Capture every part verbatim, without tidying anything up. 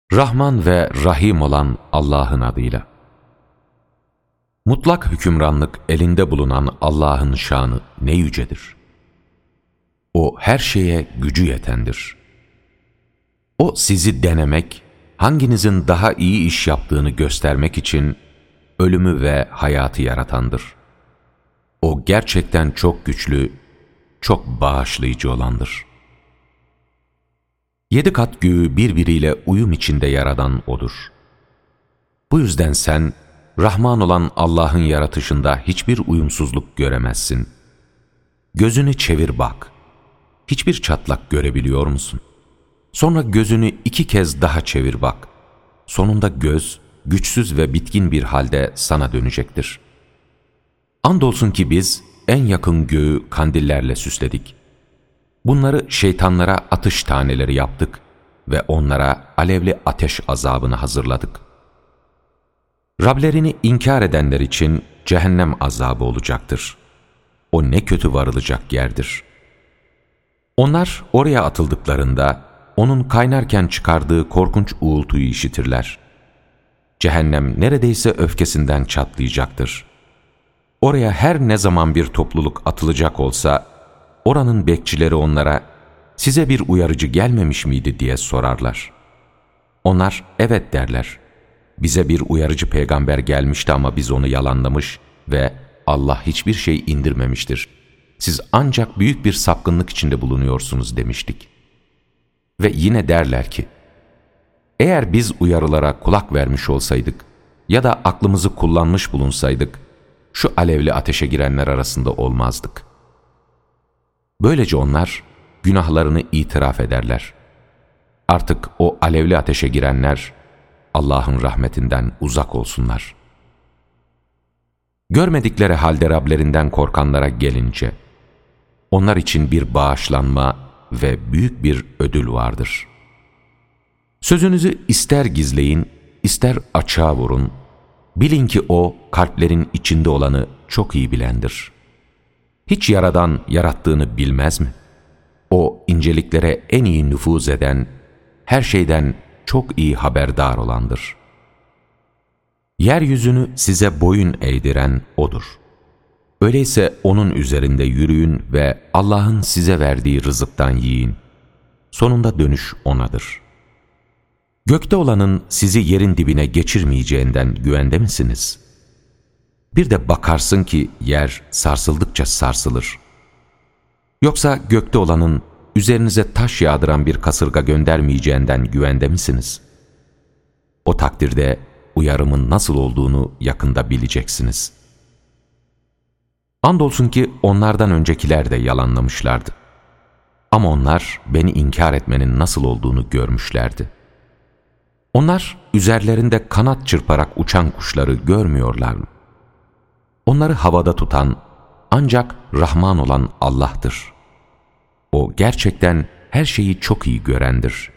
Rahman ve Rahim olan Allah'ın adıyla. Mutlak hükümranlık elinde bulunan Allah'ın şanı ne yücedir. O her şeye gücü yetendir. O sizi denemek, hanginizin daha iyi iş yaptığını göstermek için ölümü ve hayatı yaratandır. O gerçekten çok güçlü, çok bağışlayıcı olandır. Yedi kat göğü birbiriyle uyum içinde yaradan O'dur. Bu yüzden sen, Rahman olan Allah'ın yaratışında hiçbir uyumsuzluk göremezsin. Gözünü çevir bak. Hiçbir çatlak görebiliyor musun? Sonra gözünü iki kez daha çevir bak. Sonunda göz, güçsüz ve bitkin bir halde sana dönecektir. Andolsun ki biz en yakın göğü kandillerle süsledik. Bunları şeytanlara atış taneleri yaptık ve onlara alevli ateş azabını hazırladık. Rablerini inkar edenler için cehennem azabı olacaktır. O ne kötü varılacak yerdir. Onlar oraya atıldıklarında onun kaynarken çıkardığı korkunç uğultuyu işitirler. Cehennem neredeyse öfkesinden çatlayacaktır. Oraya her ne zaman bir topluluk atılacak olsa, oranın bekçileri onlara, size bir uyarıcı gelmemiş miydi diye sorarlar. Onlar, evet derler. Bize bir uyarıcı peygamber gelmişti ama biz onu yalanlamış ve Allah hiçbir şey indirmemiştir. Siz ancak büyük bir sapkınlık içinde bulunuyorsunuz demiştik. Ve yine derler ki, eğer biz uyarılara kulak vermiş olsaydık ya da aklımızı kullanmış bulunsaydık, şu alevli ateşe girenler arasında olmazdık. Böylece onlar günahlarını itiraf ederler. Artık o alevli ateşe girenler Allah'ın rahmetinden uzak olsunlar. Görmedikleri halde Rablerinden korkanlara gelince, onlar için bir bağışlanma ve büyük bir ödül vardır. Sözünüzü ister gizleyin, ister açığa vurun, bilin ki O kalplerin içinde olanı çok iyi bilendir. Hiç yaradan yarattığını bilmez mi? O inceliklere en iyi nüfuz eden, her şeyden çok iyi haberdar olandır. Yeryüzünü size boyun eğdiren O'dur. Öyleyse O'nun üzerinde yürüyün ve Allah'ın size verdiği rızıktan yiyin. Sonunda dönüş O'nadır. Gökte olanın sizi yerin dibine geçirmeyeceğinden güvende misiniz? Bir de bakarsın ki yer sarsıldıkça sarsılır. Yoksa gökte olanın üzerinize taş yağdıran bir kasırga göndermeyeceğinden güvende misiniz? O takdirde uyarımın nasıl olduğunu yakında bileceksiniz. Andolsun ki onlardan öncekiler de yalanlamışlardı. Ama onlar beni inkar etmenin nasıl olduğunu görmüşlerdi. Onlar üzerlerinde kanat çırparak uçan kuşları görmüyorlar mı? Onları havada tutan ancak Rahman olan Allah'tır. O gerçekten her şeyi çok iyi görendir.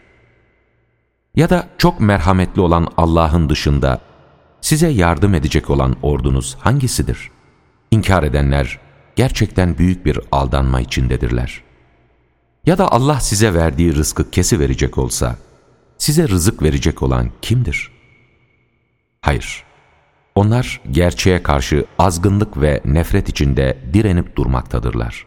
Ya da çok merhametli olan Allah'ın dışında size yardım edecek olan ordunuz hangisidir? İnkar edenler gerçekten büyük bir aldanma içindedirler. Ya da Allah size verdiği rızkı kesiverecek olsa, size rızık verecek olan kimdir? Hayır, onlar gerçeğe karşı azgınlık ve nefret içinde direnip durmaktadırlar.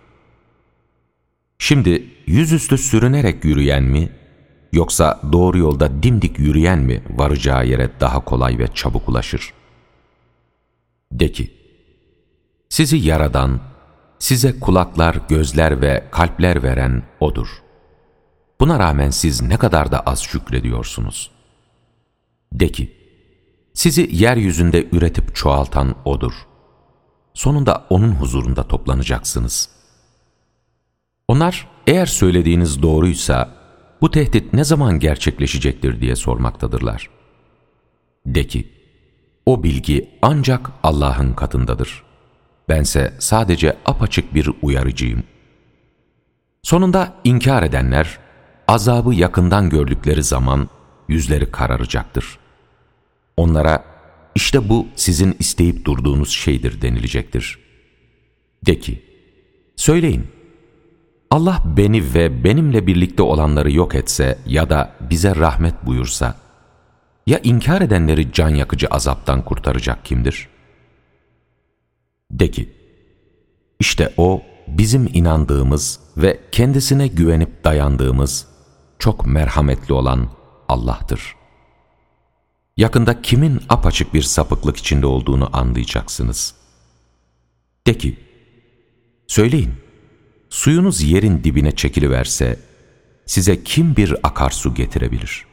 Şimdi yüzüstü sürünerek yürüyen mi, yoksa doğru yolda dimdik yürüyen mi varacağı yere daha kolay ve çabuk ulaşır? De ki, sizi yaradan, size kulaklar, gözler ve kalpler veren O'dur. Buna rağmen siz ne kadar da az şükrediyorsunuz. De ki, sizi yeryüzünde üretip çoğaltan O'dur. Sonunda O'nun huzurunda toplanacaksınız. Onlar, eğer söylediğiniz doğruysa, bu tehdit ne zaman gerçekleşecektir diye sormaktadırlar. De ki, o bilgi ancak Allah'ın katındadır. Bense sadece apaçık bir uyarıcıyım. Sonunda inkar edenler, azabı yakından gördükleri zaman yüzleri kararacaktır. Onlara, işte bu sizin isteyip durduğunuz şeydir denilecektir. De ki, söyleyin, Allah beni ve benimle birlikte olanları yok etse ya da bize rahmet buyursa, Ya inkar edenleri can yakıcı azaptan kurtaracak kimdir? De ki, işte O, bizim inandığımız ve kendisine güvenip dayandığımız, çok merhametli olan Allah'tır. Yakında kimin apaçık bir sapıklık içinde olduğunu anlayacaksınız. De ki, söyleyin, suyunuz yerin dibine çekiliverse, size kim bir akarsu getirebilir?